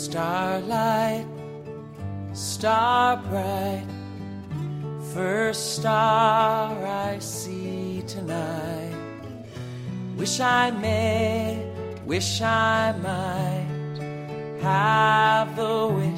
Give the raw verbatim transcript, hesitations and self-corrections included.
Starlight, star bright, first star I see tonight. Wish I may, wish I might have the wind